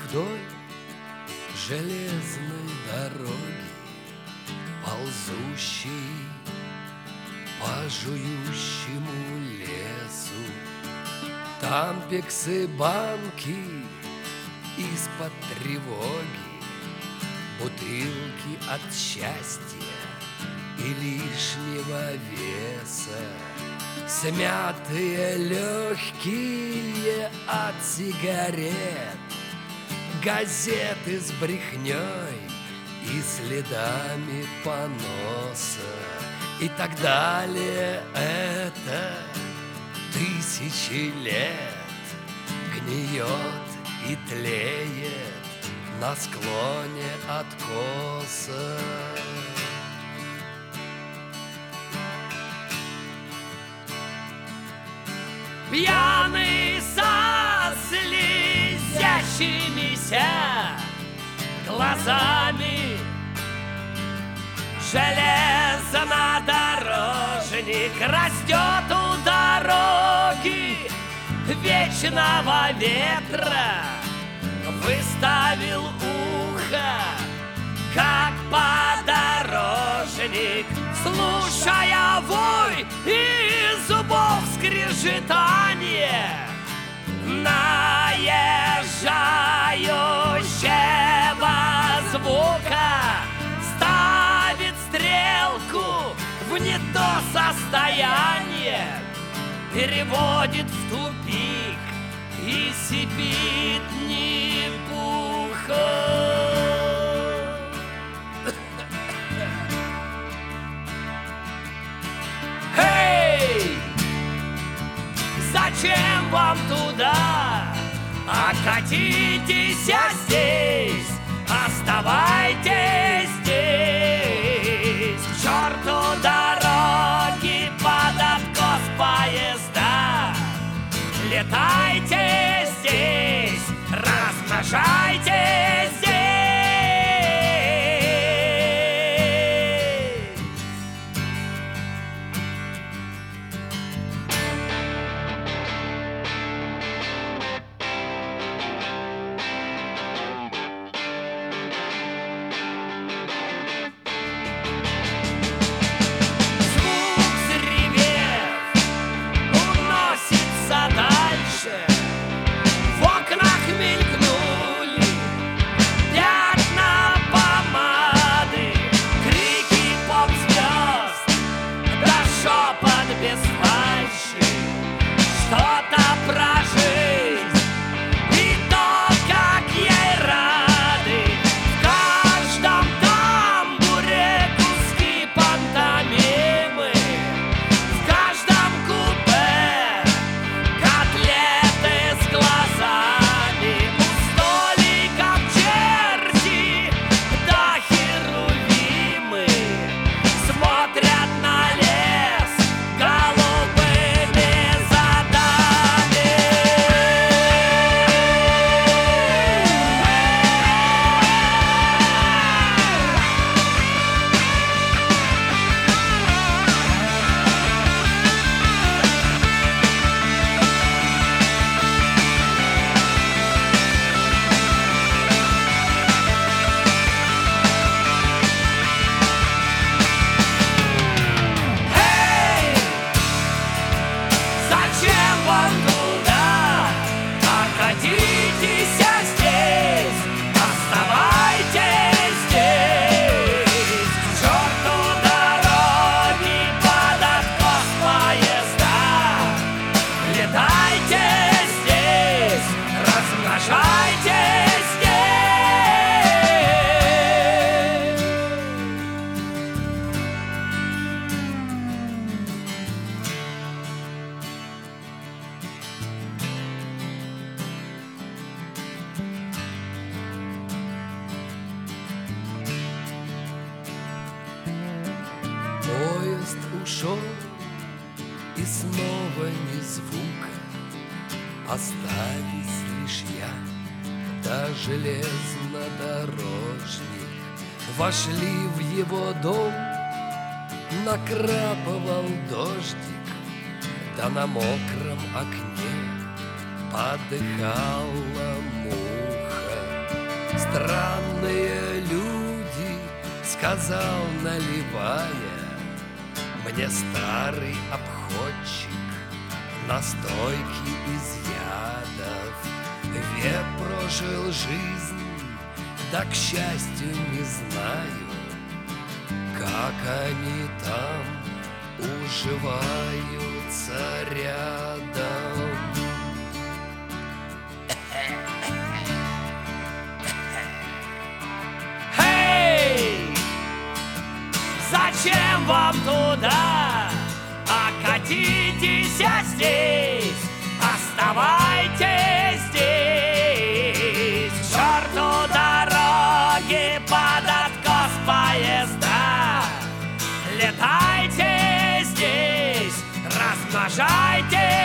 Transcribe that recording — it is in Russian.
вдоль железной дороги, ползущей по жующему лесу. Там пиксы-банки из-под тревоги, бутылки от счастья и лишнего веса, смятые легкие от сигарет, газеты с брехней и следами поноса и так далее. Это тысячи лет гниет и тлеет на склоне откоса. Пьяный со слезящимися глазами железнодорожник растет у дороги вечного ветра, выставил ухо, как подорожник, слушая вой и зубов скрежетание наезжающего звука, ставит стрелку в не то состояние, переводит в тупик и сипит не пуха. Эй! Зачем вам туда? Окатитесь здесь, оставайтесь здесь. К черту дороги под откос поезда. Летайте здесь, размножайтесь здесь. В окнах мелькнули пятна помады, крики поп-звезд, да шепот без фальши, что-то про жизнь и то, как ей рады. В каждом тамбуре куски пантомимы, в каждом купе котлеты с глазами, у столиков черти да херувимы смотрят на лес голубыми задами. Эй! Зачем вам туда? Окатитесь здесь, оставайтесь здесь. К черту дороги под откос поезда. Летайте здесь, размножайтесь здесь. Поезд ушел, и снова ни звука, остались лишь я да железнодорожник. Вошли в его дом, накрапывал дождик, да на мокром окне подыхала муха. Странные люди, сказал, наливая мне старый обходчик настойки из ядов. Век прожил жизнь, да, к счастью, не знаю, как они там уживаются рядом. Эй! Зачем вам туда? Окатитесь здесь, оставайтесь здесь. К черту дороги под откос поезда. Летайте здесь, размножайтесь.